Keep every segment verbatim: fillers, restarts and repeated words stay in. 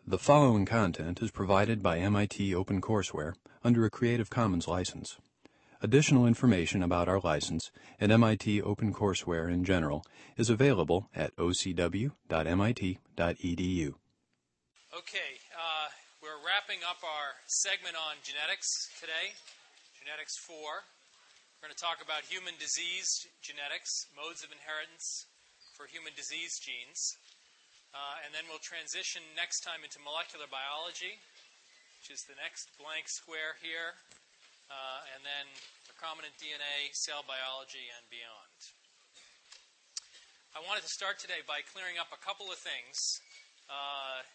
The following content is provided by M I T OpenCourseware under a Creative Commons license. Additional information about our license and M I T OpenCourseware in general is available at o c w dot m i t dot e d u. Okay, uh, we're wrapping up our segment on genetics today, Genetics four. We're going to talk about human disease genetics, modes of inheritance for human disease genes. Uh, and then we'll transition next time into molecular biology, which is the next blank square here, uh, and then recombinant D N A, cell biology, and beyond. I wanted to start today by clearing up a couple of things. Uh,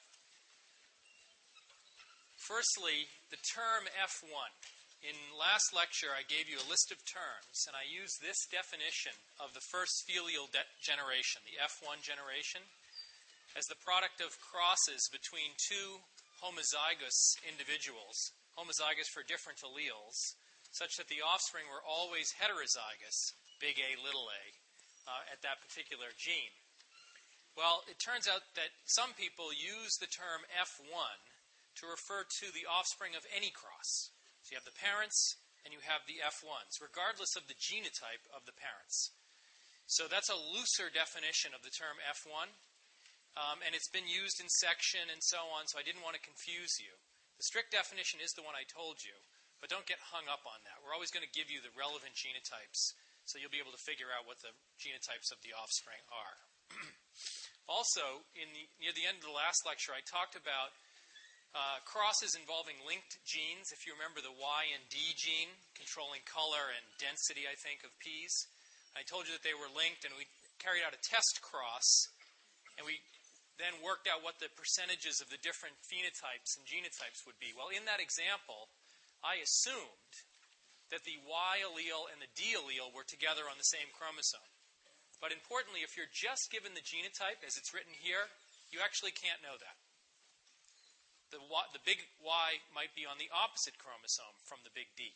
firstly, the term F one. In last lecture, I gave you a list of terms, and I used this definition of the first filial de- generation, the F one generation, as the product of crosses between two homozygous individuals, homozygous for different alleles, such that the offspring were always heterozygous, big A, little a, uh, at that particular gene. Well, it turns out that some people use the term F one to refer to the offspring of any cross. So you have the parents and you have the F ones, regardless of the genotype of the parents. So that's a looser definition of the term F one. Um, and it's been used in section and so on, so I didn't want to confuse you. The strict definition is the one I told you, but don't get hung up on that. We're always going to give you the relevant genotypes, so you'll be able to figure out what the genotypes of the offspring are. Also, in the, near the end of the last lecture, I talked about uh, crosses involving linked genes. If you remember the Y and D gene, controlling color and density, I think, of peas. I told you that they were linked, and we carried out a test cross, and we then worked out what the percentages of the different phenotypes and genotypes would be. Well, in that example, I assumed that the Y allele and the D allele were together on the same chromosome. But importantly, if you're just given the genotype as it's written here, you actually can't know that. The, y, the big Y might be on the opposite chromosome from the big D.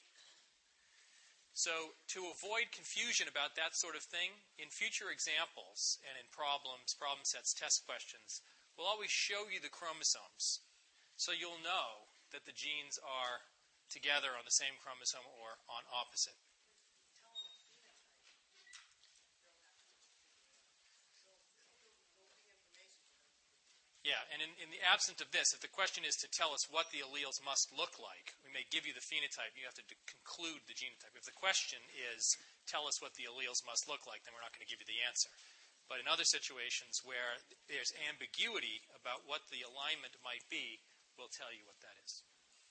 So to avoid confusion about that sort of thing, in future examples and in problems, problem sets, test questions, we'll always show you the chromosomes. So you'll know that the genes are together on the same chromosome or on opposite. Yeah, and in, in the absence of this, if the question is to tell us what the alleles must look like, we may give you the phenotype, you have to d- conclude the genotype. If the question is, tell us what the alleles must look like, then we're not going to give you the answer. But in other situations where there's ambiguity about what the alignment might be, we'll tell you what that is.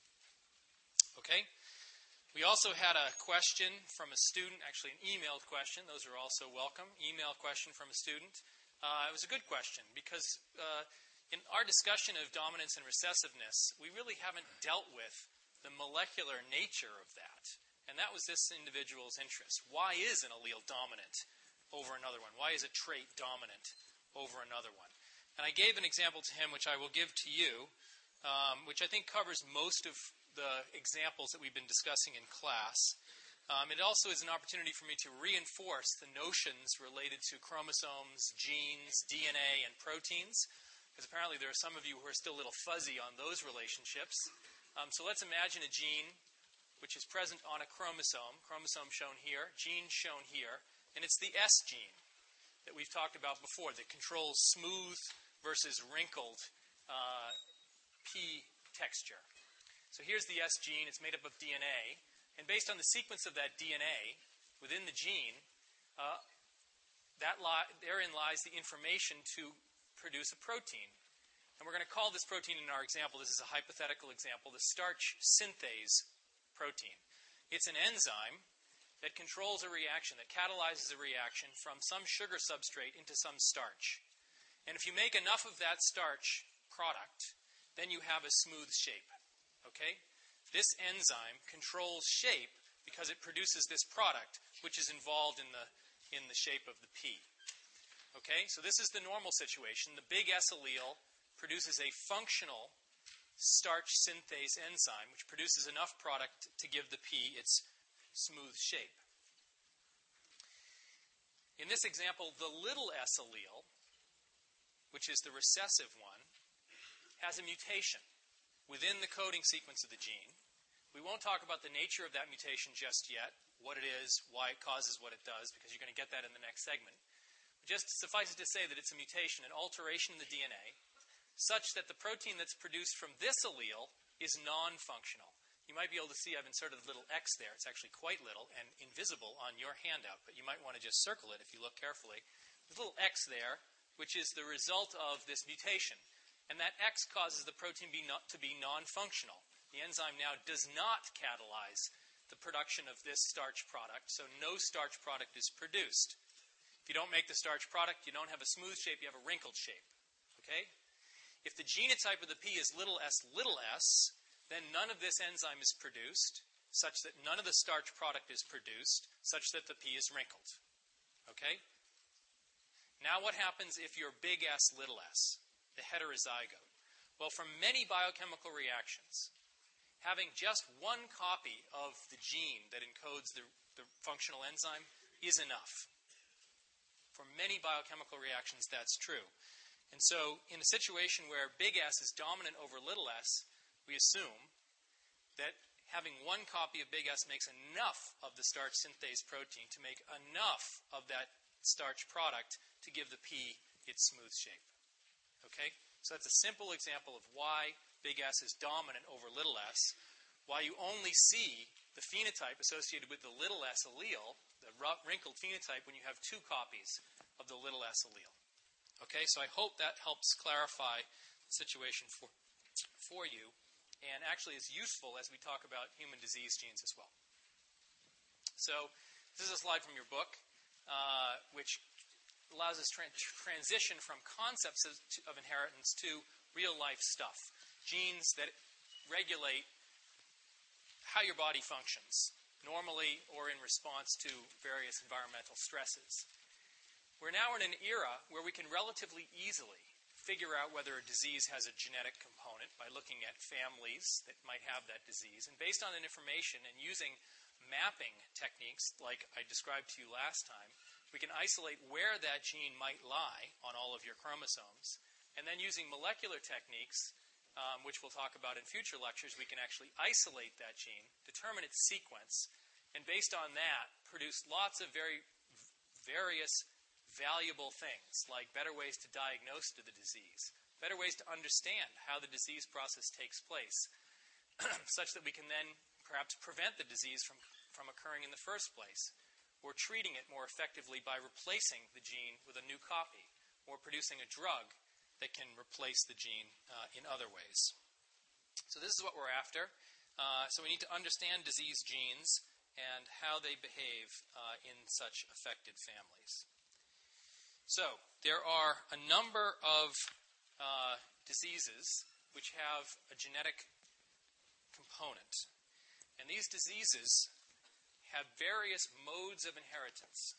Okay? We also had a question from a student, actually an emailed question. Those are also welcome. Email question from a student. Uh, it was a good question because uh, in our discussion of dominance and recessiveness, we really haven't dealt with the molecular nature of that. And that was this individual's interest. Why is an allele dominant over another one? Why is a trait dominant over another one? And I gave an example to him, which I will give to you, um, which I think covers most of the examples that we've been discussing in class. Um, it also is an opportunity for me to reinforce the notions related to chromosomes, genes, D N A, and proteins, because apparently there are some of you who are still a little fuzzy on those relationships. Um, so let's imagine a gene which is present on a chromosome, chromosome shown here, gene shown here, and it's the S gene that we've talked about before that controls smooth versus wrinkled uh, P texture. So here's the S gene. It's made up of D N A. And based on the sequence of that D N A within the gene, uh, that li- therein lies the information to produce a protein. And we're going to call this protein in our example, this is a hypothetical example, the starch synthase protein. It's an enzyme that controls a reaction, that catalyzes a reaction from some sugar substrate into some starch. And if you make enough of that starch product, then you have a smooth shape. Okay? This enzyme controls shape because it produces this product, which is involved in the, in the shape of the P. Okay, so this is the normal situation. The big S allele produces a functional starch synthase enzyme, which produces enough product to give the P its smooth shape. In this example, the little s allele, which is the recessive one, has a mutation within the coding sequence of the gene. We won't talk about the nature of that mutation just yet, what it is, why it causes what it does, because you're going to get that in the next segment. Just suffice it to say that it's a mutation, an alteration in the D N A, such that the protein that's produced from this allele is non-functional. You might be able to see I've inserted a little X there. It's actually quite little and invisible on your handout, but you might want to just circle it if you look carefully. There's a little X there, which is the result of this mutation. And that X causes the protein be not, to be non-functional. The enzyme now does not catalyze the production of this starch product, so no starch product is produced. If you don't make the starch product, you don't have a smooth shape, you have a wrinkled shape. Okay? If the genotype of the P is little s, little s, then none of this enzyme is produced, such that none of the starch product is produced, such that the P is wrinkled. Okay? Now what happens if you're big S, little s, the heterozygote? Well, from many biochemical reactions, having just one copy of the gene that encodes the, the functional enzyme is enough. For many biochemical reactions, that's true. And so in a situation where big S is dominant over little s, we assume that having one copy of big S makes enough of the starch synthase protein to make enough of that starch product to give the P its smooth shape. Okay? So that's a simple example of why big S is dominant over little s, why you only see the phenotype associated with the little s allele, the wrinkled phenotype, when you have two copies of the little s allele. Okay, so I hope that helps clarify the situation for, for you, and actually is useful as we talk about human disease genes as well. So this is a slide from your book, uh, which allows us to tra- transition from concepts of, of inheritance to real-life stuff. Genes that regulate how your body functions, normally or in response to various environmental stresses. We're now in an era where we can relatively easily figure out whether a disease has a genetic component by looking at families that might have that disease. And based on that information and using mapping techniques like I described to you last time, we can isolate where that gene might lie on all of your chromosomes. And then using molecular techniques, um, which we'll talk about in future lectures, we can actually isolate that gene, determine its sequence, and based on that, produce lots of very various valuable things, like better ways to diagnose the disease, better ways to understand how the disease process takes place, such that we can then perhaps prevent the disease from, from occurring in the first place, or treating it more effectively by replacing the gene with a new copy, or producing a drug that can replace the gene uh, in other ways. So this is what we're after. Uh, so we need to understand disease genes and how they behave uh, in such affected families. So there are a number of uh, diseases which have a genetic component. And these diseases have various modes of inheritance.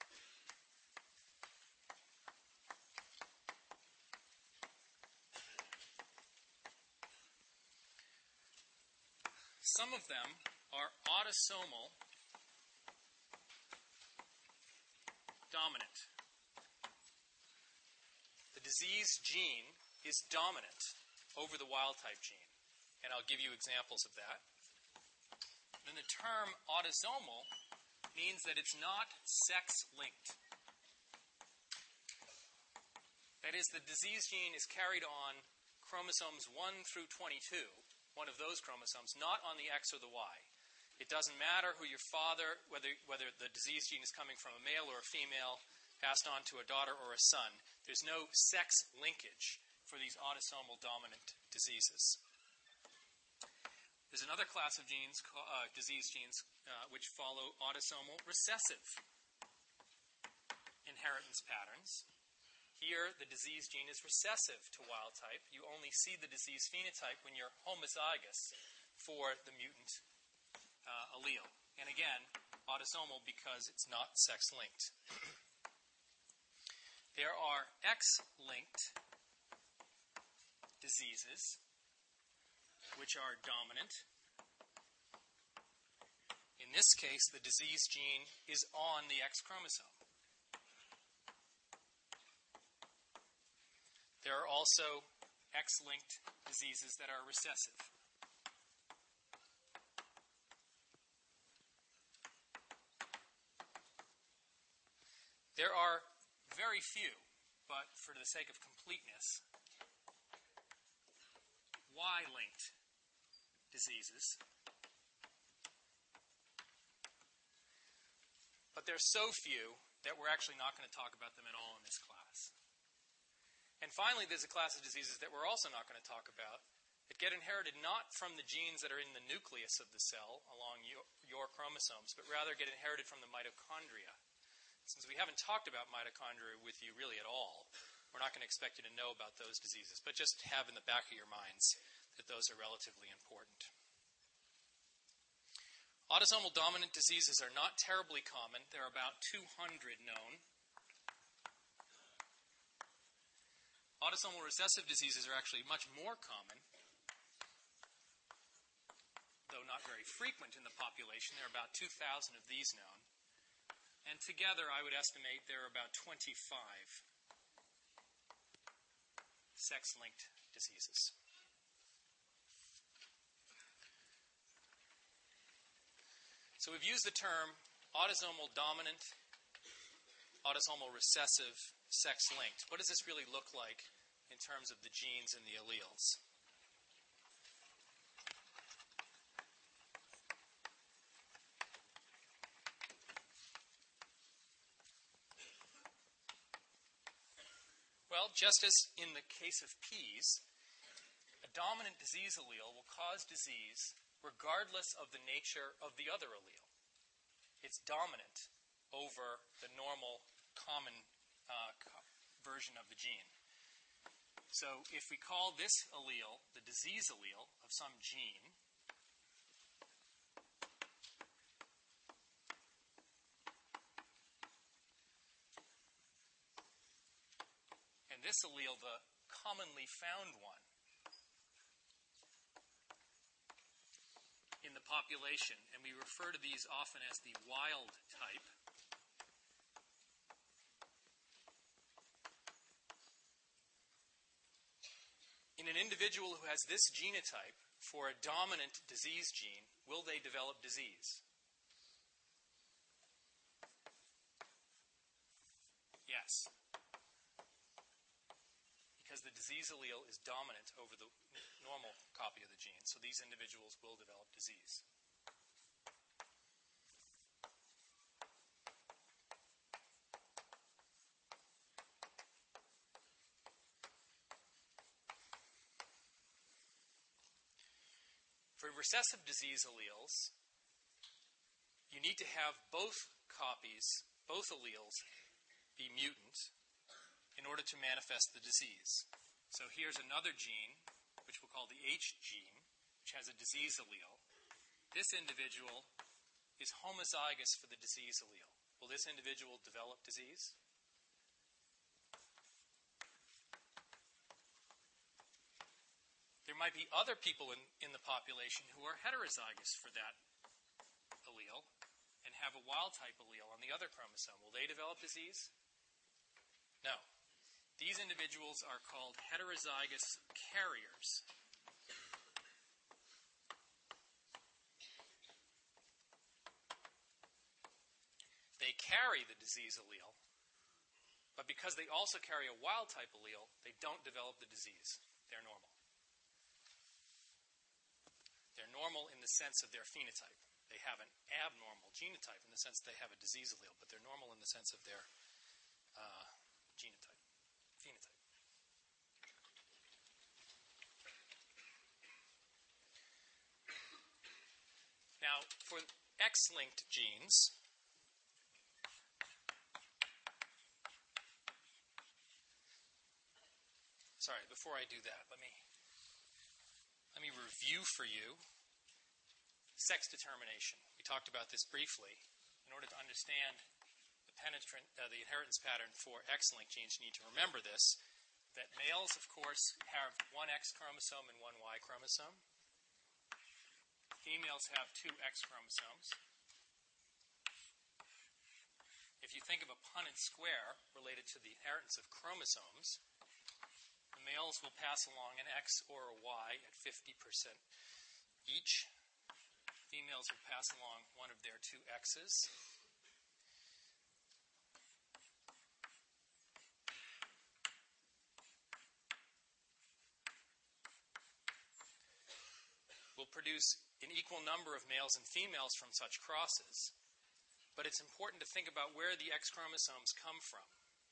Some of them are autosomal dominant. The disease gene is dominant over the wild-type gene, and I'll give you examples of that. Then the term autosomal means that it's not sex-linked. That is, the disease gene is carried on chromosomes one through twenty-two, one of those chromosomes, not on the X or the Y. It doesn't matter who your father, whether, whether the disease gene is coming from a male or a female, passed on to a daughter or a son. There's no sex linkage for these autosomal dominant diseases. There's another class of genes, uh, disease genes, uh, which follow autosomal recessive inheritance patterns. Here, the disease gene is recessive to wild type. You only see the disease phenotype when you're homozygous for the mutant uh, allele. And again, autosomal because it's not sex-linked. There are X-linked diseases, which are dominant. In this case, the disease gene is on the X chromosome. There are also X-linked diseases that are recessive. There are very few, but for the sake of completeness, Y-linked diseases. But there's so few that we're actually not going to talk about them at all in this class. And finally, there's a class of diseases that we're also not going to talk about that get inherited not from the genes that are in the nucleus of the cell along your, your chromosomes, but rather get inherited from the mitochondria. Since we haven't talked about mitochondria with you really at all, we're not going to expect you to know about those diseases, but just have in the back of your minds that those are relatively important. Autosomal dominant diseases are not terribly common. There are about two hundred known. Autosomal recessive diseases are actually much more common, though not very frequent in the population. There are about two thousand of these known. And together, I would estimate there are about twenty-five sex-linked diseases. So we've used the term autosomal dominant, autosomal recessive, sex-linked. What does this really look like in terms of the genes and the alleles? Well, just as in the case of peas, a dominant disease allele will cause disease regardless of the nature of the other allele. It's dominant over the normal common uh, co- version of the gene. So if we call this allele the disease allele of some gene, and this allele the commonly found one in the population, and we refer to these often as the wild type. In an individual who has this genotype for a dominant disease gene, will they develop disease? Yes. Because the disease allele is dominant over the normal copy of the gene, so these individuals will develop disease. For recessive disease alleles, you need to have both copies, both alleles, be mutant in order to manifest the disease. So here's another gene, which we'll call the H gene, which has a disease allele. This individual is homozygous for the disease allele. Will this individual develop disease? There might be other people in, in the population who are heterozygous for that allele and have a wild-type allele on the other chromosome. Will they develop disease? No. These individuals are called heterozygous carriers. They carry the disease allele, but because they also carry a wild-type allele, they don't develop the disease. They're normal. They're normal in the sense of their phenotype. They have an abnormal genotype in the sense they have a disease allele, but they're normal in the sense of their uh, genotype, phenotype. Now, for X-linked genes, sorry, before I do that, let me let me review for you sex determination. We talked about this briefly. In order to understand the penetrant, uh, the inheritance pattern for X-linked genes, you need to remember this, that males, of course, have one X chromosome and one Y chromosome. Females have two X chromosomes. If you think of a Punnett square related to the inheritance of chromosomes, the males will pass along an X or a Y at fifty percent each. Females will pass along one of their two X's. Will produce an equal number of males and females from such crosses, but it's important to think about where the X chromosomes come from.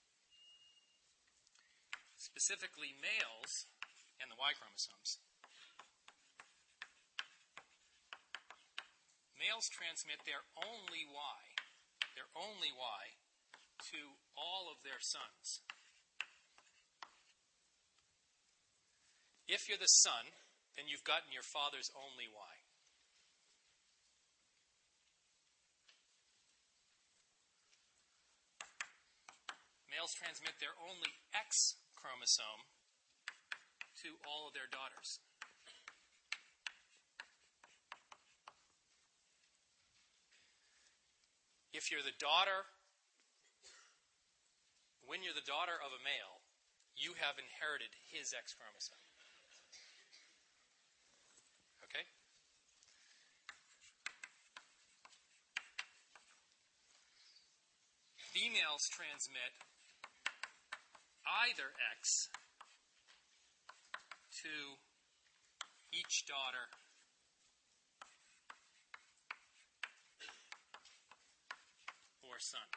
Specifically, males and the Y chromosomes. Males transmit their only Y, their only Y, to all of their sons. If you're the son, then you've gotten your father's only Y. Males transmit their only X chromosome to all of their daughters. If you're the daughter, when you're the daughter of a male, you have inherited his X chromosome. Okay? Females transmit either X to each daughter or son.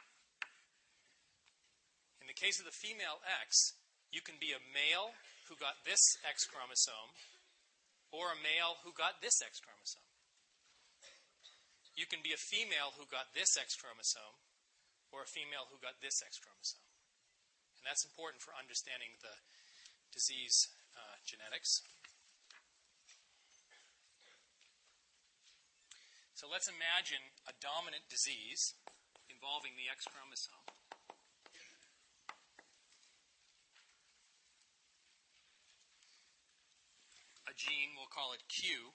In the case of the female X, you can be a male who got this X chromosome or a male who got this X chromosome. You can be a female who got this X chromosome or a female who got this X chromosome. And that's important for understanding the disease uh, genetics. So let's imagine a dominant disease involving the X chromosome. A gene, we'll call it Q.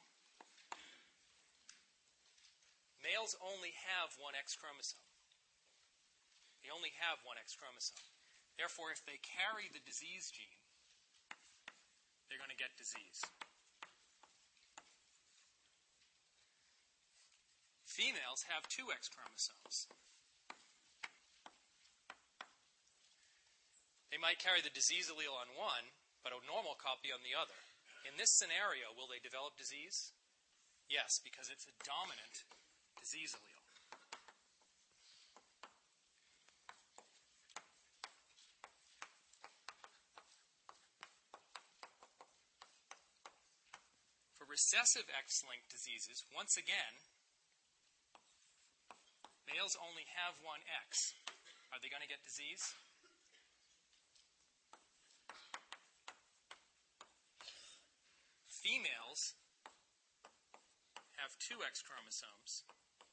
Males only have one X chromosome. They only have one X chromosome. Therefore, if they carry the disease gene, they're going to get disease. Females have two X chromosomes. They might carry the disease allele on one, but a normal copy on the other. In this scenario, will they develop disease? Yes, because it's a dominant disease allele. For recessive X-linked diseases, once again, males only have one X. Are they going to get disease? Females have two X chromosomes.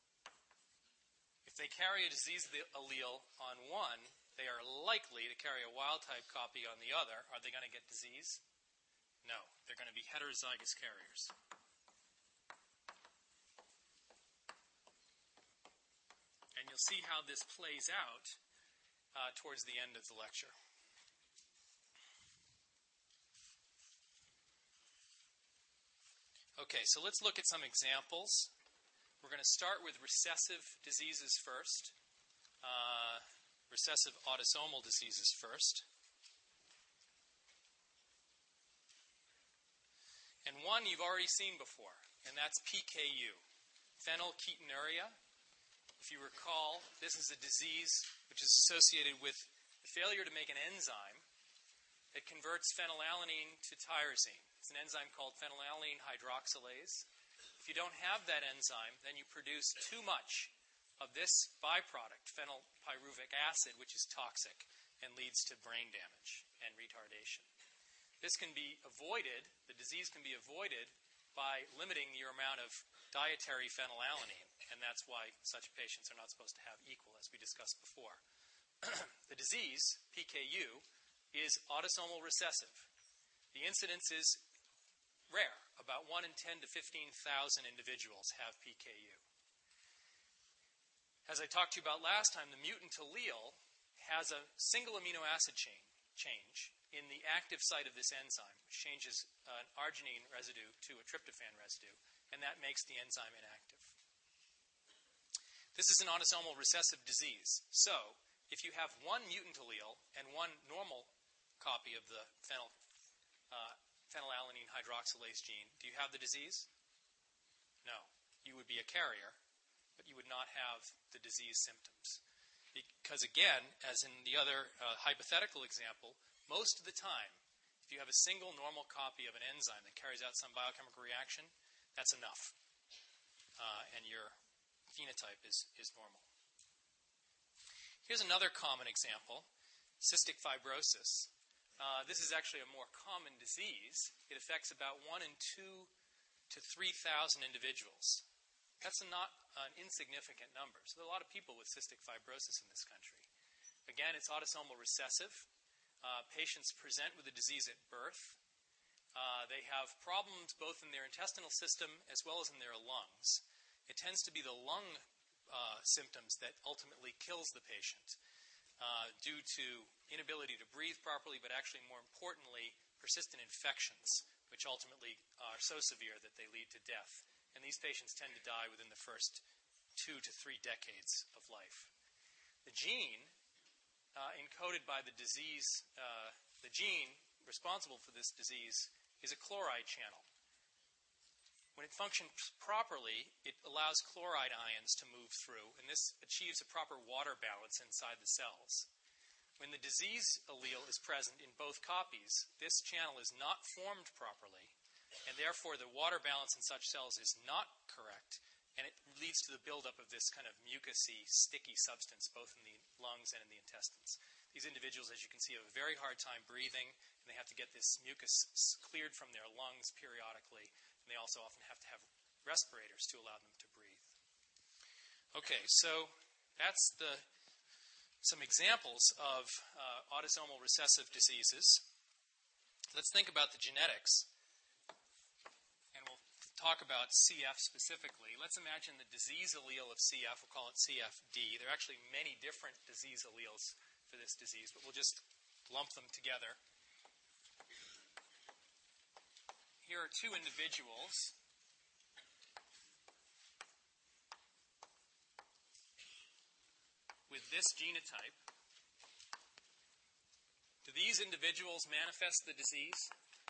If they carry a disease allele on one, they are likely to carry a wild-type copy on the other. Are they going to get disease? No. They're going to be heterozygous carriers. And you'll see how this plays out uh, towards the end of the lecture. Okay, so let's look at some examples. We're going to start with recessive diseases first, uh, recessive autosomal diseases first. And one you've already seen before, and that's P K U, phenylketonuria. If you recall, this is a disease which is associated with the failure to make an enzyme that converts phenylalanine to tyrosine. It's an enzyme called phenylalanine hydroxylase. If you don't have that enzyme, then you produce too much of this byproduct, phenylpyruvic acid, which is toxic and leads to brain damage and retardation. This can be avoided, the disease can be avoided by limiting your amount of dietary phenylalanine, and that's why such patients are not supposed to have equal, as we discussed before. The disease, P K U, is autosomal recessive. The incidence is rare. About one in ten to fifteen thousand individuals have P K U. As I talked to you about last time, the mutant allele has a single amino acid chain change in the active site of this enzyme, which changes an arginine residue to a tryptophan residue, and that makes the enzyme inactive. This is an autosomal recessive disease. So, if you have one mutant allele and one normal copy of the phenyl, uh, phenylalanine hydroxylase gene, do you have the disease? No. You would be a carrier, but you would not have the disease symptoms. Because again, as in the other uh, hypothetical example, most of the time, if you have a single normal copy of an enzyme that carries out some biochemical reaction, that's enough. Uh, and your phenotype is, is normal. Here's another common example, cystic fibrosis. Uh, this is actually a more common disease. It affects about one in two to three thousand individuals. That's a not an insignificant number. So there are a lot of people with cystic fibrosis in this country. Again, it's autosomal recessive. Uh, patients present with the disease at birth. Uh, they have problems both in their intestinal system as well as in their lungs. It tends to be the lung uh, symptoms that ultimately kills the patient uh, due to inability to breathe properly, but actually more importantly, persistent infections, which ultimately are so severe that they lead to death. And these patients tend to die within the first two to three decades of life. The gene uh, encoded by the disease, uh, the gene responsible for this disease is a chloride channel. When it functions properly, it allows chloride ions to move through, and this achieves a proper water balance inside the cells. When the disease allele is present in both copies, this channel is not formed properly, and therefore the water balance in such cells is not correct, and it leads to the buildup of this kind of mucousy, sticky substance both in the lungs and in the intestines. These individuals, as you can see, have a very hard time breathing, and they have to get this mucus cleared from their lungs periodically, and they also often have to have respirators to allow them to breathe. Okay, so that's the some examples of uh, autosomal recessive diseases. Let's think about the genetics. And we'll talk about C F specifically. Let's imagine the disease allele of C F. We'll call it C F D. There are actually many different disease alleles for this disease, but we'll just lump them together. Here are two individuals. With this genotype. Do these individuals manifest the disease?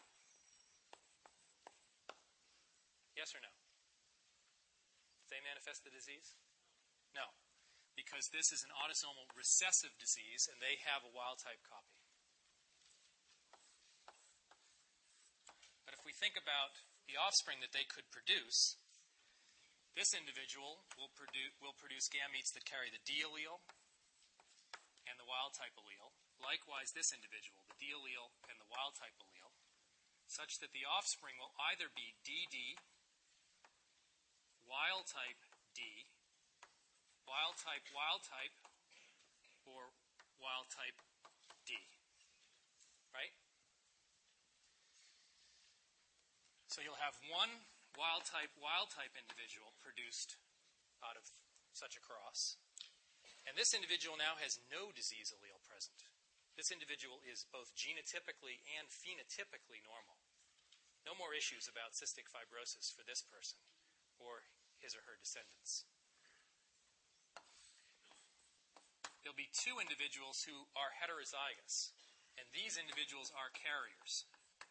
Yes or no? Do they manifest the disease? No, because this is an autosomal recessive disease and they have a wild-type copy. But if we think about the offspring that they could produce, this individual will produce, will produce gametes that carry the D allele and the wild-type allele. Likewise, this individual, the D allele and the wild-type allele, such that the offspring will either be D D, wild-type D, wild-type wild-type, or wild-type D. Right? So you'll have one wild-type, wild-type individual produced out of such a cross. And this individual now has no disease allele present. This individual is both genotypically and phenotypically normal. No more issues about cystic fibrosis for this person or his or her descendants. There'll be two individuals who are heterozygous, and these individuals are carriers.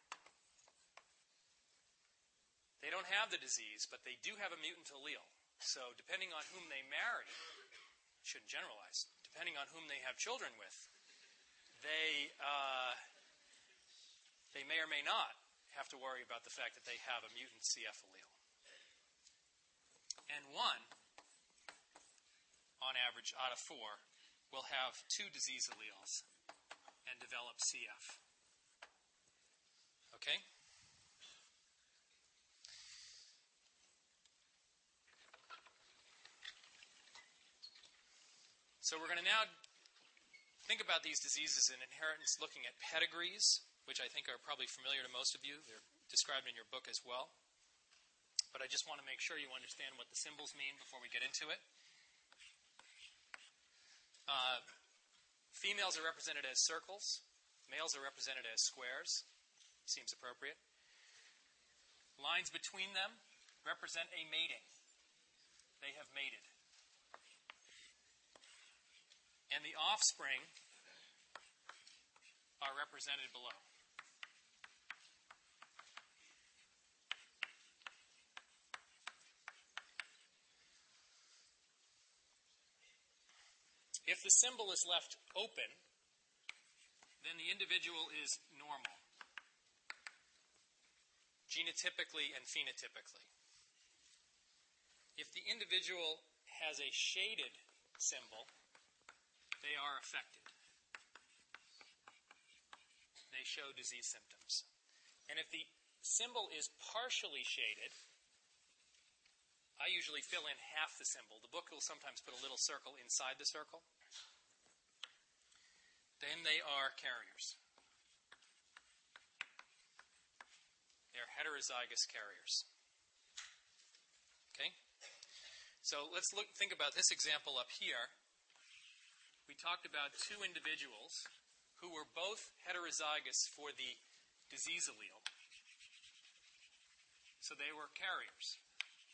They don't have the disease, but they do have a mutant allele. So depending on whom they marry, shouldn't generalize, depending on whom they have children with, they uh, they may or may not have to worry about the fact that they have a mutant C F allele. And one, on average, out of four, will have two disease alleles and develop C F. Okay? So we're going to now think about these diseases in inheritance looking at pedigrees, which I think are probably familiar to most of you. They're described in your book as well. But I just want to make sure you understand what the symbols mean before we get into it. Uh, females are represented as circles. Males are represented as squares. Seems appropriate. Lines between them represent a mating. They have mated. And the offspring are represented below. If the symbol is left open, then the individual is normal, genotypically and phenotypically. If the individual has a shaded symbol, they are affected. They show disease symptoms. And if the symbol is partially shaded, I usually fill in half the symbol. The book will sometimes put a little circle inside the circle. Then they are carriers. They're heterozygous carriers. Okay? So let's look. Think about this example up here. We talked about two individuals who were both heterozygous for the disease allele. So they were carriers.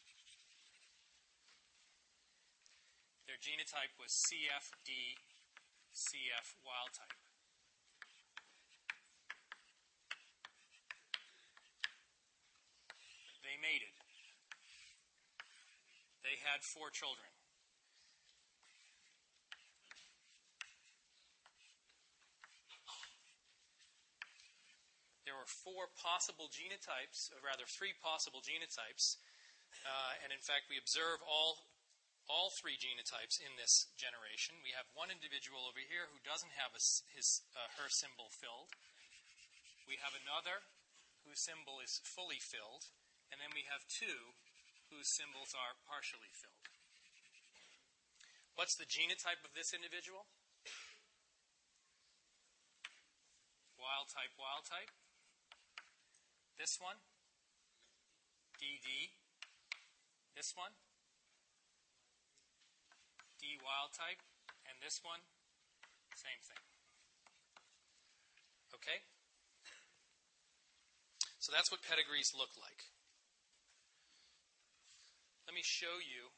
Their genotype was C F D C F wild type. They mated. They had four children. There were four possible genotypes, or rather three possible genotypes, uh, and in fact we observe all all three genotypes in this generation. We have one individual over here who doesn't have a, his uh, her symbol filled. We have another whose symbol is fully filled, and then we have two whose symbols are partially filled. What's the genotype of this individual? Wild type, wild type. This one, D D. This one, D wild type. And this one, same thing. Okay? So that's what pedigrees look like. Let me show you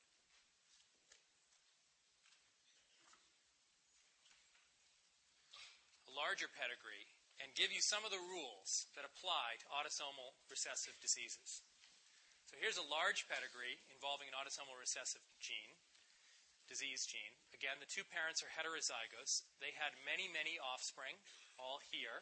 a larger pedigree and give you some of the rules that apply to autosomal recessive diseases. So here's a large pedigree involving an autosomal recessive gene, disease gene. Again, the two parents are heterozygous. They had many, many offspring, all here.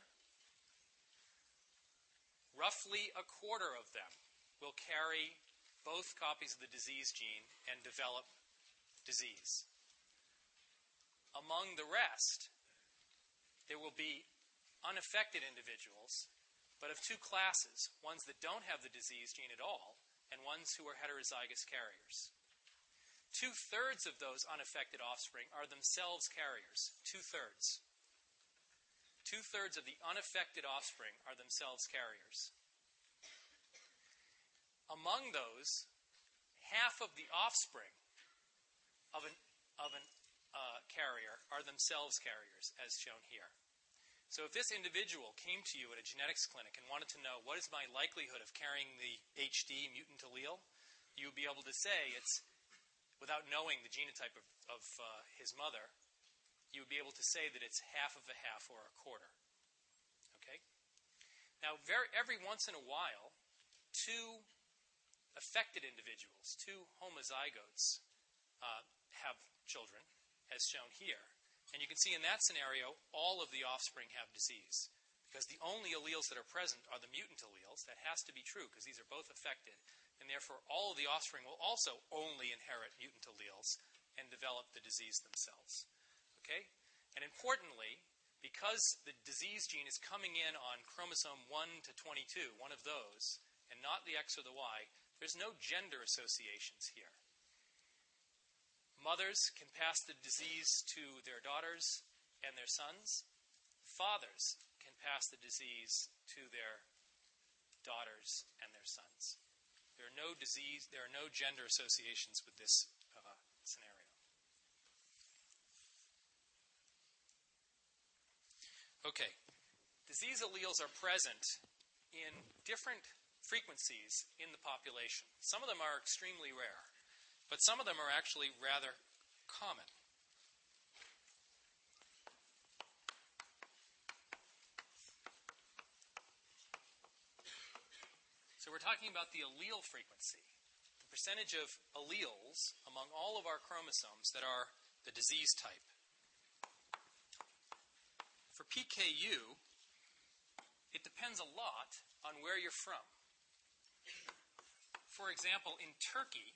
Roughly a quarter of them will carry both copies of the disease gene and develop disease. Among the rest, there will be unaffected individuals, but of two classes, ones that don't have the disease gene at all, and ones who are heterozygous carriers. Two-thirds of those unaffected offspring are themselves carriers. Two-thirds. Two-thirds of the unaffected offspring are themselves carriers. Among those, half of the offspring of an, of an uh, carrier are themselves carriers, as shown here. So if this individual came to you at a genetics clinic and wanted to know what is my likelihood of carrying the H D mutant allele, you would be able to say it's, without knowing the genotype of, of uh, his mother, you would be able to say that it's half of a half or a quarter. Okay? Now, very, every once in a while, two affected individuals, two homozygotes, uh, have children, as shown here. And you can see in that scenario, all of the offspring have disease. Because the only alleles that are present are the mutant alleles. That has to be true, because these are both affected. And therefore, all of the offspring will also only inherit mutant alleles and develop the disease themselves. Okay? And importantly, because the disease gene is coming in on chromosome one to twenty-two, one of those, and not the X or the Y, there's no gender associations here. Mothers can pass the disease to their daughters and their sons. Fathers can pass the disease to their daughters and their sons. There are no disease, there are no gender associations with this uh, scenario. Okay. disease alleles are present in different frequencies in the population. Some of them are extremely rare, but some of them are actually rather common. So we're talking about the allele frequency, the percentage of alleles among all of our chromosomes that are the disease type. For P K U, it depends a lot on where you're from. For example, in Turkey,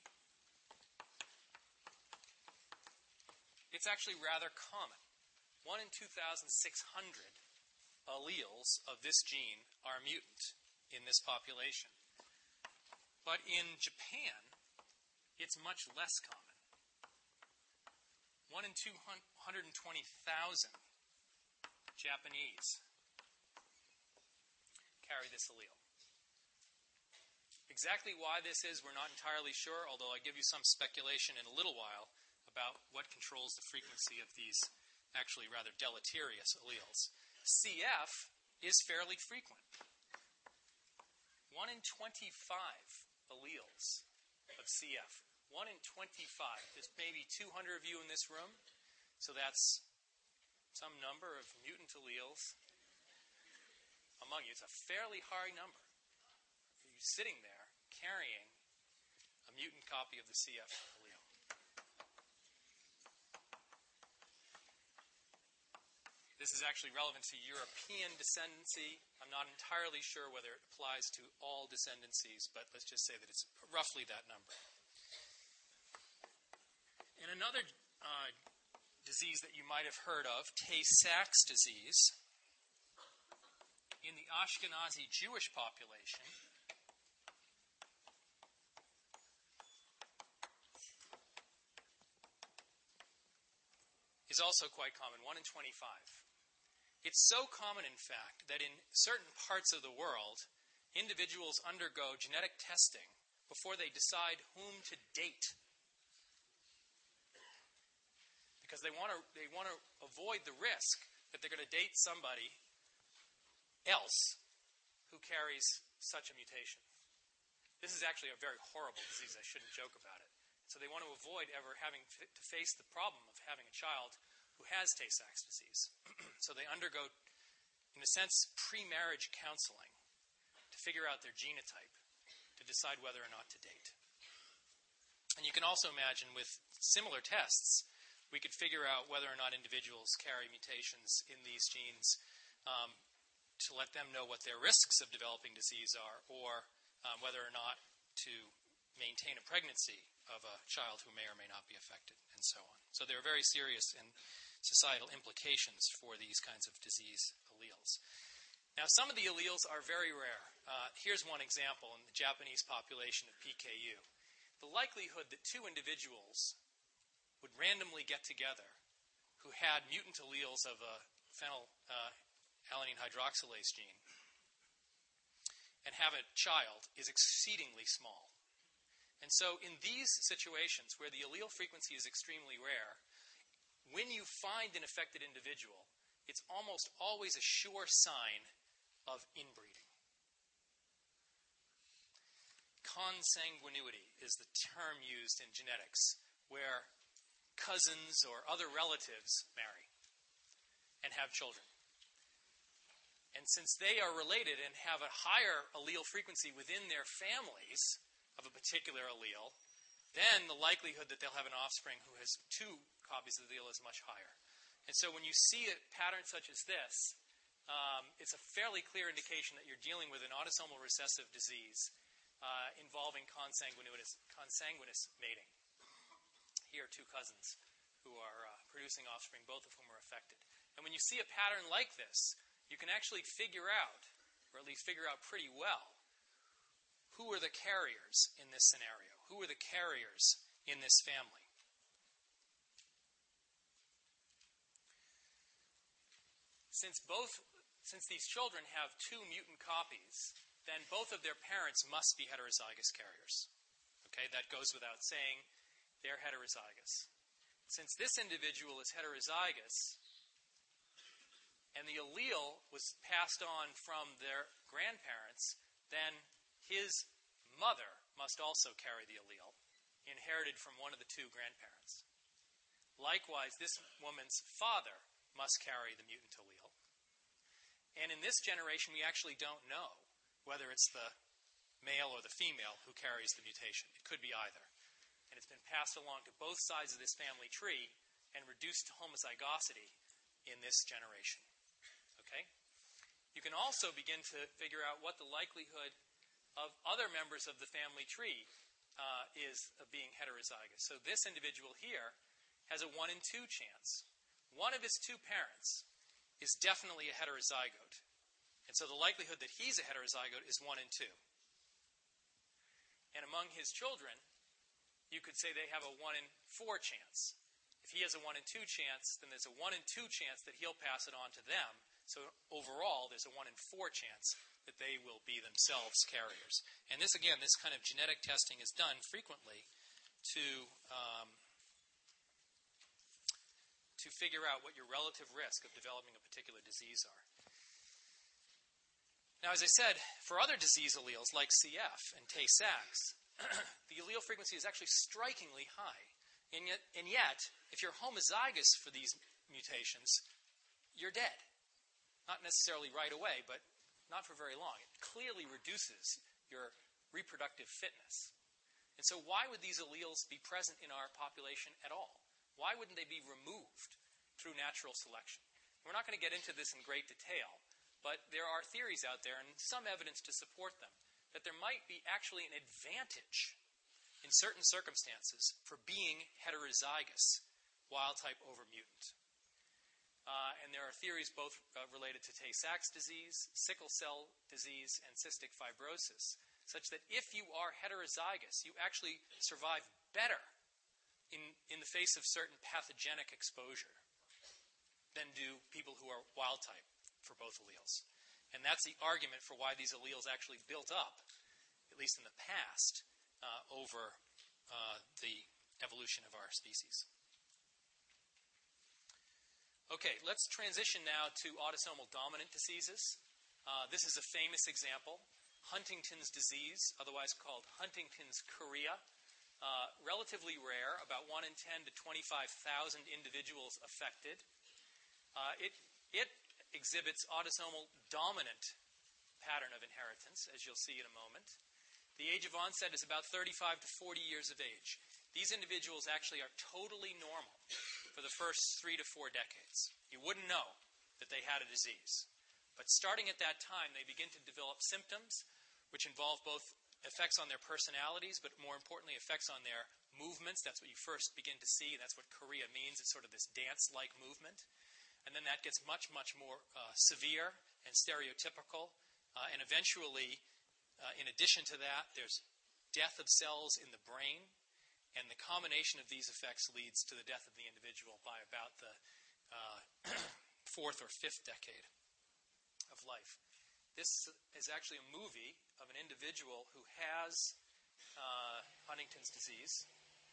it's actually rather common. one in two thousand six hundred alleles of this gene are mutant in this population. But in Japan, it's much less common. one in two hundred twenty thousand Japanese carry this allele. Exactly why this is, we're not entirely sure, although I'll give you some speculation in a little while about what controls the frequency of these actually rather deleterious alleles. C F is fairly frequent. one in twenty-five alleles of C F. one in twenty-five. There's maybe two hundred of you in this room, so that's some number of mutant alleles among you. It's a fairly high number. You're sitting there carrying a mutant copy of the C F allele. This is actually relevant to European descendancy. I'm not entirely sure whether it applies to all descendancies, but let's just say that it's roughly that number. And another uh, disease that you might have heard of, Tay-Sachs disease, in the Ashkenazi Jewish population, is also quite common, one in twenty-five. It's so common, in fact, that in certain parts of the world, individuals undergo genetic testing before they decide whom to date. Because they want to they want to avoid the risk that they're going to date somebody else who carries such a mutation. This is actually a very horrible disease. I shouldn't joke about it. So they want to avoid ever having to face the problem of having a child who has Tay-Sachs disease. So they undergo, in a sense, pre-marriage counseling to figure out their genotype, to decide whether or not to date. And you can also imagine with similar tests, we could figure out whether or not individuals carry mutations in these genes um, to let them know what their risks of developing disease are, or um, whether or not to maintain a pregnancy of a child who may or may not be affected, and so on. So there are very serious and societal implications for these kinds of disease alleles. Now, some of the alleles are very rare. Uh, here's one example in the Japanese population of P K U. The likelihood that two individuals would randomly get together who had mutant alleles of a phenylalanine hydroxylase gene and have a child is exceedingly small. And so in these situations where the allele frequency is extremely rare, when you find an affected individual, it's almost always a sure sign of inbreeding. Consanguinity is the term used in genetics, where cousins or other relatives marry and have children. And since they are related and have a higher allele frequency within their families of a particular allele, then the likelihood that they'll have an offspring who has two copies of the allele is much higher. And so when you see a pattern such as this, um, it's a fairly clear indication that you're dealing with an autosomal recessive disease uh, involving consanguineous, consanguineous mating. Here are two cousins who are uh, producing offspring, both of whom are affected. And when you see a pattern like this, you can actually figure out, or at least figure out pretty well, who are the carriers in this scenario? Who are the carriers in this family? Since both, since these children have two mutant copies, then both of their parents must be heterozygous carriers. Okay, that goes without saying. They're heterozygous. Since this individual is heterozygous, and the allele was passed on from their grandparents, then his mother must also carry the allele, inherited from one of the two grandparents. Likewise, this woman's father must carry the mutant allele. And in this generation, we actually don't know whether it's the male or the female who carries the mutation. It could be either. And it's been passed along to both sides of this family tree and reduced to homozygosity in this generation. Okay? You can also begin to figure out what the likelihood of other members of the family tree uh, is of being heterozygous. So this individual here has a one in two chance. One of his two parents is definitely a heterozygote. And so the likelihood that he's a heterozygote is one in two. And among his children, you could say they have a one in four chance. If he has a one in two chance, then there's a one in two chance that he'll pass it on to them. So overall, there's a one in four chance that they will be themselves carriers. And this, again, this kind of genetic testing is done frequently to um, to figure out what your relative risk of developing a particular disease are. Now, as I said, for other disease alleles like C F and Tay-Sachs, the allele frequency is actually strikingly high. And yet, and yet, if you're homozygous for these mutations, you're dead. Not necessarily right away, but not for very long. It clearly reduces your reproductive fitness. And so why would these alleles be present in our population at all? Why wouldn't they be removed through natural selection? We're not going to get into this in great detail, but there are theories out there and some evidence to support them that there might be actually an advantage in certain circumstances for being heterozygous, wild-type over mutant. Uh, and there are theories both uh, related to Tay-Sachs disease, sickle cell disease, and cystic fibrosis, such that if you are heterozygous, you actually survive better in, in the face of certain pathogenic exposure than do people who are wild-type for both alleles. And that's the argument for why these alleles actually built up, at least in the past, uh, over uh, the evolution of our species. Okay, let's transition now to autosomal dominant diseases. Uh, this is a famous example. Huntington's disease, otherwise called Huntington's chorea. Uh, relatively rare, about one in ten to twenty-five thousand individuals affected. Uh, it, it exhibits autosomal dominant pattern of inheritance, as you'll see in a moment. The age of onset is about thirty-five to forty years of age. These individuals actually are totally normal for the first three to four decades. You wouldn't know that they had a disease. But starting at that time, they begin to develop symptoms which involve both effects on their personalities, but more importantly, effects on their movements. That's what you first begin to see. That's what chorea means. It's sort of this dance-like movement. And then that gets much, much more uh, severe and stereotypical. Uh, and eventually, uh, in addition to that, there's death of cells in the brain. And the combination of these effects leads to the death of the individual by about the uh, fourth or fifth decade of life. This is actually a movie of an individual who has uh, Huntington's disease.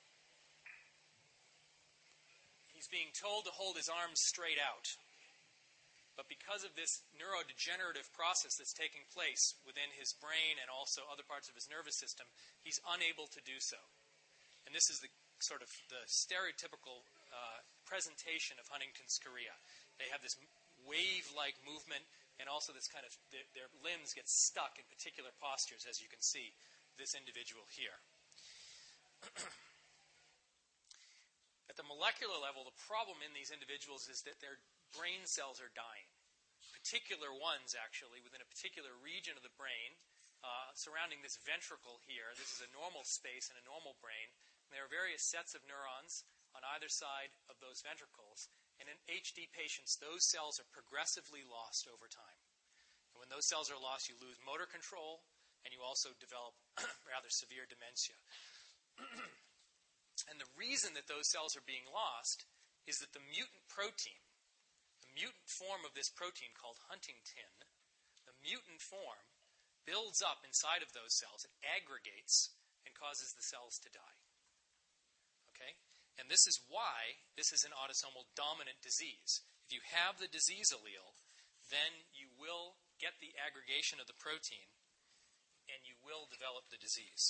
He's being told to hold his arms straight out. But because of this neurodegenerative process that's taking place within his brain and also other parts of his nervous system, he's unable to do so. And this is the sort of the stereotypical uh, presentation of Huntington's chorea. They have this wave-like movement, and also this kind of, their, their limbs get stuck in particular postures, as you can see this individual here. At the molecular level, the problem in these individuals is that their brain cells are dying. Particular ones, actually, within a particular region of the brain, uh, surrounding this ventricle here. This is a normal space in a normal brain. And there are various sets of neurons on either side of those ventricles. And in H D patients, those cells are progressively lost over time. And when those cells are lost, you lose motor control, and you also develop rather severe dementia. And the reason that those cells are being lost is that the mutant protein, the mutant form of this protein called huntingtin, the mutant form builds up inside of those cells. It aggregates and causes the cells to die. Okay? And this is why this is an autosomal dominant disease. If you have the disease allele, then you will get the aggregation of the protein and you will develop the disease.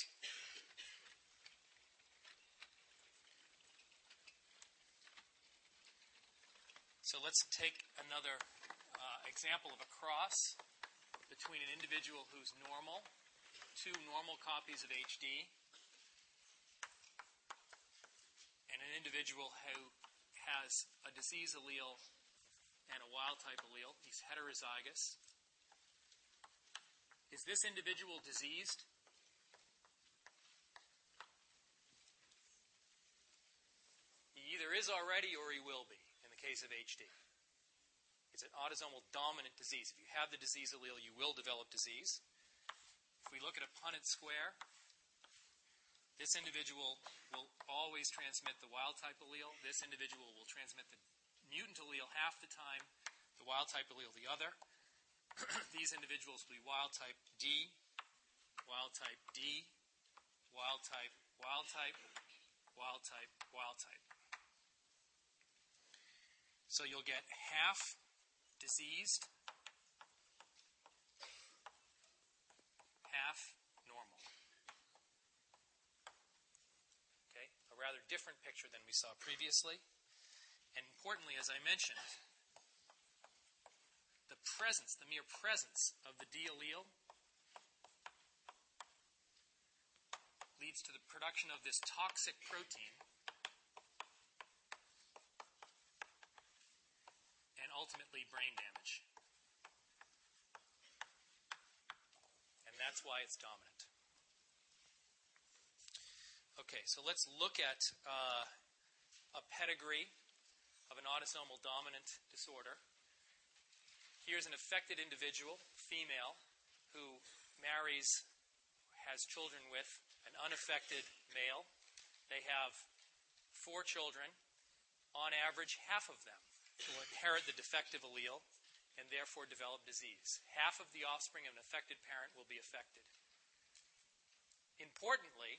So let's take another uh, example of a cross between an individual who's normal, two normal copies of H D, and an individual who has a disease allele and a wild-type allele. He's heterozygous. Is this individual diseased? He either is already or he will be in the case of H D. It's an autosomal dominant disease. If you have the disease allele, you will develop disease. If we look at a Punnett square, this individual will always transmit the wild-type allele. This individual will transmit the mutant allele half the time, the wild-type allele the other. These individuals will be wild-type D, wild-type D, wild-type, wild-type, wild-type, wild-type. So you'll get half diseased, half normal. Okay, a rather different picture than we saw previously. And importantly, as I mentioned, the presence, the mere presence of the D allele leads to the production of this toxic protein and ultimately brain damage. And that's why it's dominant. Okay, so let's look at uh, a pedigree of an autosomal dominant disorder. Here's an affected individual, female, who marries, has children with an unaffected male. They have four children. On average, half of them will inherit the defective allele and therefore develop disease. Half of the offspring of an affected parent will be affected. Importantly,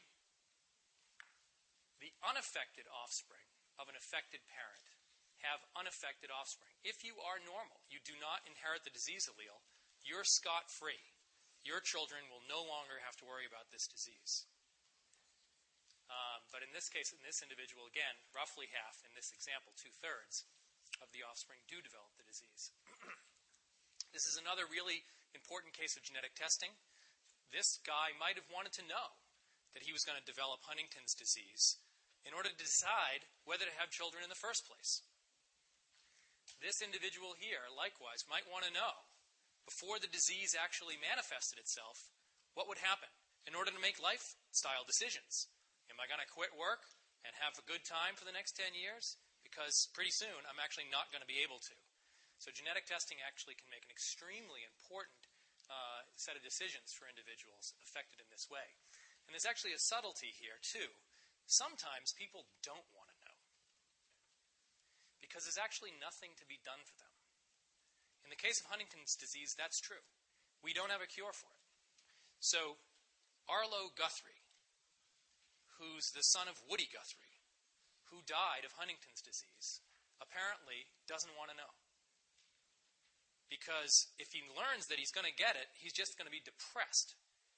the unaffected offspring of an affected parent have unaffected offspring. If you are normal, you do not inherit the disease allele, you're scot-free. Your children will no longer have to worry about this disease. Um, but in this case, in this individual, again, roughly half, in this example, two-thirds of the offspring do develop the disease. This is another really important case of genetic testing. This guy might have wanted to know that he was going to develop Huntington's disease in order to decide whether to have children in the first place. This individual here, likewise, might want to know, before the disease actually manifested itself, what would happen in order to make lifestyle decisions. Am I going to quit work and have a good time for the next ten years? Because pretty soon I'm actually not going to be able to. So genetic testing actually can make an extremely important uh, set of decisions for individuals affected in this way. And there's actually a subtlety here, too. Sometimes people don't want to know, because there's actually nothing to be done for them. In the case of Huntington's disease, that's true. We don't have a cure for it. So Arlo Guthrie, who's the son of Woody Guthrie, who died of Huntington's disease, apparently doesn't want to know. Because if he learns that he's going to get it, he's just going to be depressed.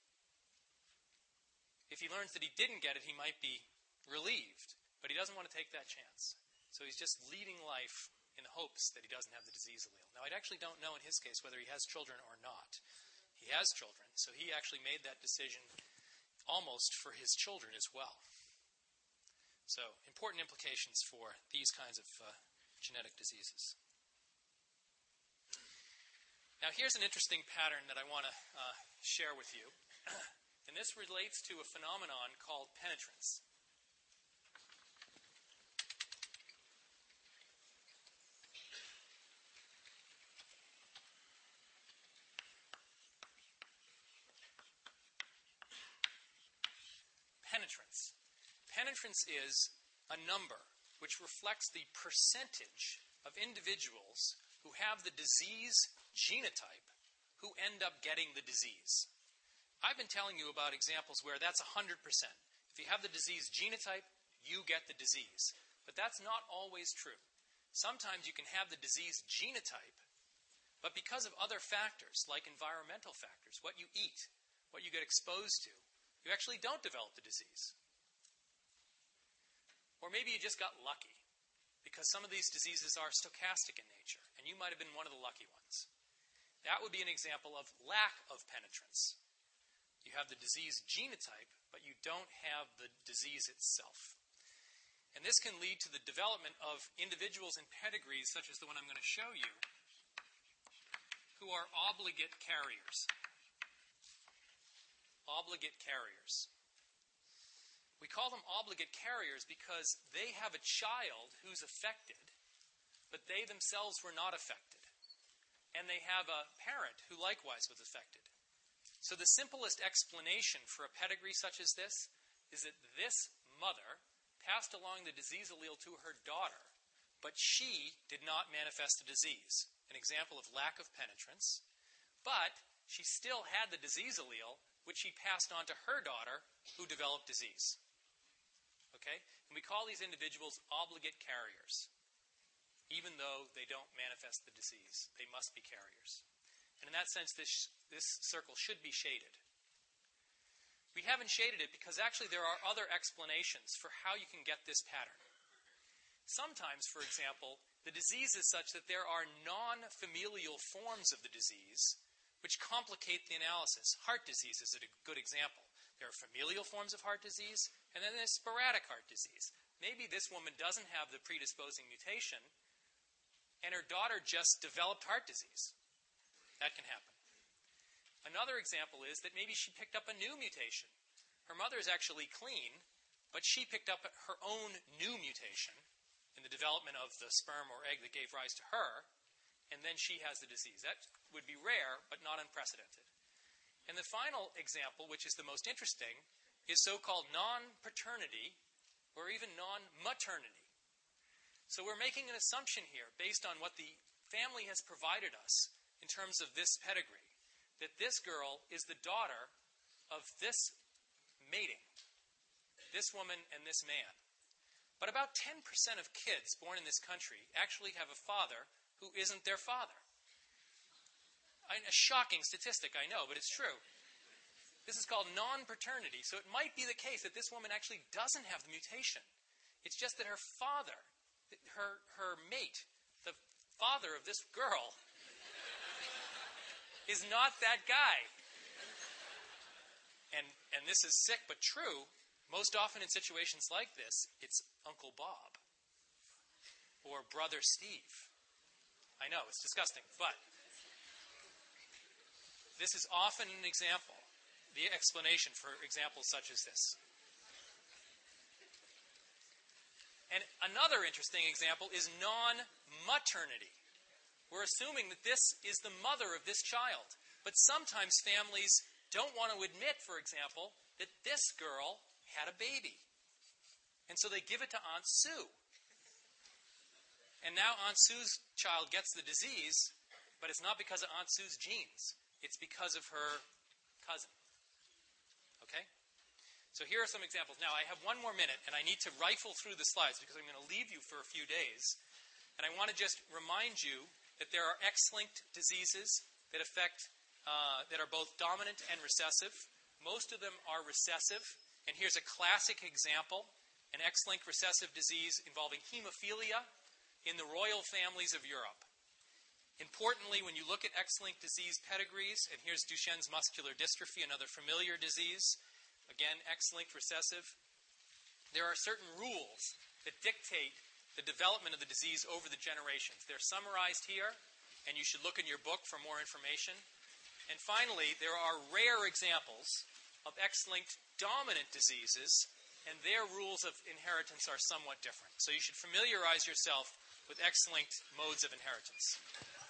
If he learns that he didn't get it, he might be relieved, but he doesn't want to take that chance. So he's just leading life in the hopes that he doesn't have the disease allele. Now, I actually don't know in his case whether he has children or not. He has children, so he actually made that decision almost for his children as well. So, important implications for these kinds of uh, genetic diseases. Now, here's an interesting pattern that I want to uh, share with you. And this relates to a phenomenon called penetrance. Penetrance. Penetrance is a number which reflects the percentage of individuals who have the disease genotype who end up getting the disease. I've been telling you about examples where that's one hundred percent. If you have the disease genotype, you get the disease. But that's not always true. Sometimes you can have the disease genotype, But because of other factors, like environmental factors, what you eat, what you get exposed to, you actually don't develop the disease. Or maybe you just got lucky, because some of these diseases are stochastic in nature, and you might have been one of the lucky ones. That would be an example of lack of penetrance. You have the disease genotype, but you don't have the disease itself. And this can lead to the development of individuals in pedigrees, such as the one I'm going to show you, who are obligate carriers. Obligate carriers. We call them obligate carriers because they have a child who's affected, but they themselves were not affected. And they have a parent who likewise was affected. So the simplest explanation for a pedigree such as this is that this mother passed along the disease allele to her daughter, but she did not manifest the disease. An example of lack of penetrance. But she still had the disease allele, which she passed on to her daughter, who developed disease. Okay? And we call these individuals obligate carriers. Even though they don't manifest the disease, they must be carriers. And in that sense, this, this circle should be shaded. We haven't shaded it because actually there are other explanations for how you can get this pattern. Sometimes, for example, the disease is such that there are non-familial forms of the disease which complicate the analysis. Heart disease is a good example. There are familial forms of heart disease, and then there's sporadic heart disease. Maybe this woman doesn't have the predisposing mutation, and her daughter just developed heart disease. That can happen. Another example is that maybe she picked up a new mutation. Her mother is actually clean, but she picked up her own new mutation in the development of the sperm or egg that gave rise to her, and then she has the disease. That would be rare, but not unprecedented. And the final example, which is the most interesting, is so-called non-paternity or even non-maternity. So we're making an assumption here based on what the family has provided us in terms of this pedigree, that this girl is the daughter of this mating, this woman and this man. But about ten percent of kids born in this country actually have a father who isn't their father. A shocking statistic, I know, but it's true. This is called non-paternity. So it might be the case that this woman actually doesn't have the mutation. It's just that her father, her, her mate, the father of this girl, is not that guy. And, and this is sick but true. Most often in situations like this, it's Uncle Bob or Brother Steve. I know, it's disgusting, but this is often an example, the explanation for examples such as this. And another interesting example is non-maternity. We're assuming that this is the mother of this child, but sometimes families don't want to admit, for example, that this girl had a baby. And so they give it to Aunt Sue. And now Aunt Sue's child gets the disease, but it's not because of Aunt Sue's genes. It's because of her cousin. Okay? So here are some examples. Now, I have one more minute, and I need to rifle through the slides because I'm going to leave you for a few days. And I want to just remind you that there are X-linked diseases that affect, uh, that are both dominant and recessive. Most of them are recessive. And here's a classic example, an X-linked recessive disease involving hemophilia in the royal families of Europe. Importantly, when you look at X-linked disease pedigrees, and here's Duchenne's muscular dystrophy, another familiar disease, again, X-linked recessive, there are certain rules that dictate the development of the disease over the generations. They're summarized here, and you should look in your book for more information. And finally, there are rare examples of X-linked dominant diseases, and their rules of inheritance are somewhat different. So you should familiarize yourself with X-linked modes of inheritance.